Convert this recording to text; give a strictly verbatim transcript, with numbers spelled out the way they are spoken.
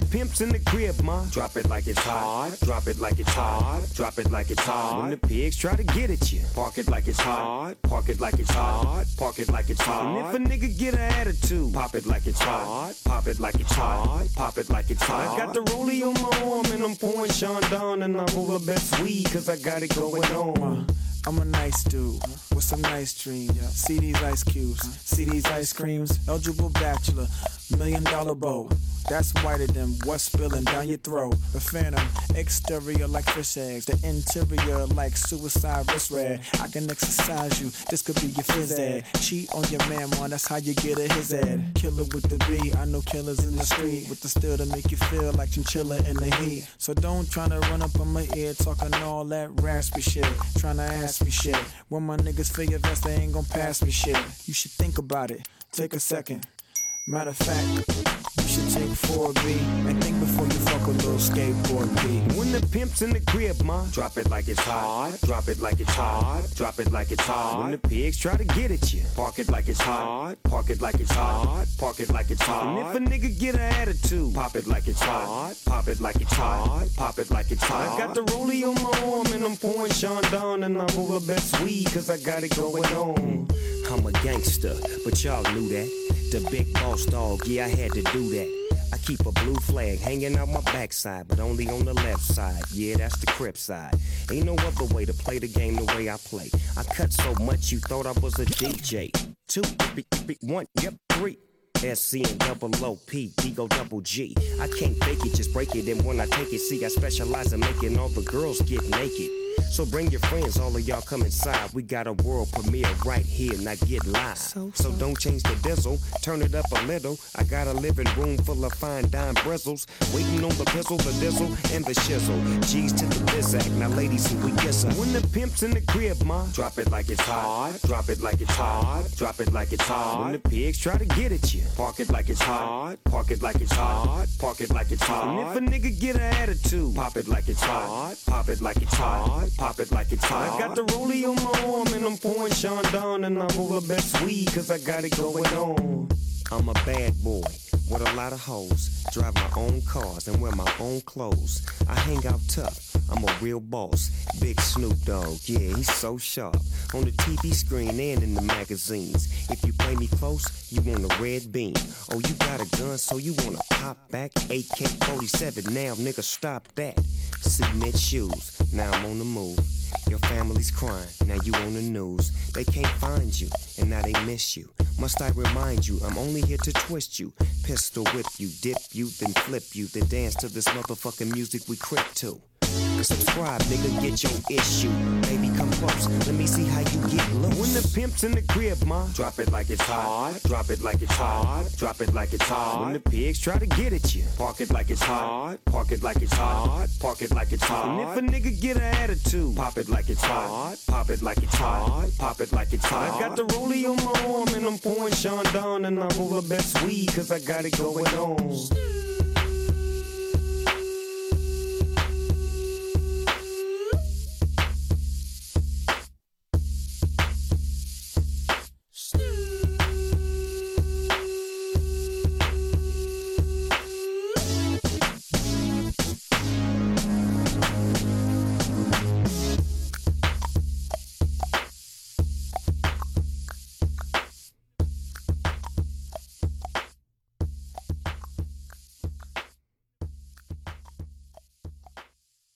pimp's in the crib, ma, drop it like it's hot. Drop it like it's hot. Drop it like it's hot. When the pigs try to get at you, park it like it's hot. Park it like it's hot. Park it like it's hot. And if a nigga get an attitude, pop it like it's hot. Pop it like it's hot. Pop it like it's hot. I got the rollie on my arm and I'm pouring Sean down and I roll the best weed cause I got it going on. I'm a nice dude with some nice dreams. See these ice cubes, see these ice creams. Eligible bachelor, million dollar bow. That's whiter than what's spilling down your throat. The phantom, exterior like fish eggs. The interior like suicide wrist red. I can exercise you, this could be your phys ed. Cheat on your man, man, that's how you get a his ed. Killer with the B, I know killers in the street. With the steel to make you feel like chinchilla in the heat. So don't tryna run up on my ear talking all that raspy shit. Tryna ask me shit. When my niggas feel your vest, they ain't gon' pass me shit. You should think about it, take a second. Matter of fact, you should take four B and think before you fuck a little skateboard B. When the pimp's in the crib, ma, drop it like it's hot. Drop it like it's hot. Drop it like it's hot. When the pigs try to get at you, park it like it's hot. Park it like it's hot. Park it like it's hot. And if a nigga get an attitude, pop it like it's hot. Pop it like it's hot. Pop it like it's hot. I got the rollie on my arm and I'm pouring Sean down and I roll the best weed cause I got it going on. I'm a gangster, but y'all knew that. The big boss dog, yeah, I had to do that. I keep a blue flag hanging out my backside, but only on the left side. Yeah, that's the Crip side. Ain't no other way to play the game the way I play. I cut so much you thought I was a D J. Two, one, yep, three. S C and double O P, Ego double G. I can't fake it, just break it. And when I take it, see, I specialize in making all the girls get naked. So bring your friends, all of y'all come inside. We got a world premiere right here, now get live. So, so don't change the diesel, turn it up a little. I got a living room full of fine dime bristles. Waiting on the pistol, the dizzle, and the shizzle. G's to the bizac, now ladies, who we kiss her. When the pimp's in the crib, ma, drop it like it's hot. Drop it like it's hot. Drop it like it's hot. When the pigs try to get at you, park it like it's hot. Park it like it's hot. Park it like it's hot. And if a nigga get an attitude, pop it like it's hot. Pop it like it's hot. Pop it like it's hot. I got the rollie on my arm and I'm pouring Sean down and I roll the best weed cause I got it going on. I'm a bad boy with a lot of hoes. Drive my own cars and wear my own clothes. I hang out tough, I'm a real boss. Big Snoop Dogg, yeah, he's so sharp. On the T V screen and in the magazines. If you play me close, you want a red beam. Oh, you got a gun, so you wanna pop back? A K forty-seven, now nigga stop that. Cement shoes, now I'm on the move. Your family's crying, now you on the news. They can't find you, and now they miss you. Must I remind you, I'm only here to twist you. Pistol whip you, dip you, then flip you. Then dance to this motherfucking music we crip to. Subscribe, nigga, get your issue. Baby, come close, let me see how you get loose. When the pimp's in the crib, ma, drop it like it's hot. Drop it like it's hot. Drop it like it's hot. When the pigs try to get at you, park it like it's hot. Park it like it's hot. Park it like it's hot. And if a nigga get an attitude, pop it like it's hot. Pop it like it's hot. Pop it like it's hot. I got the rollie on my arm and I'm pouring Sean down and I roll the best weed cause I got it going on.